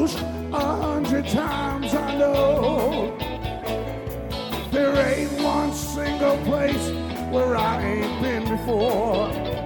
close 100 times, I know. There ain't one single place where I ain't been before.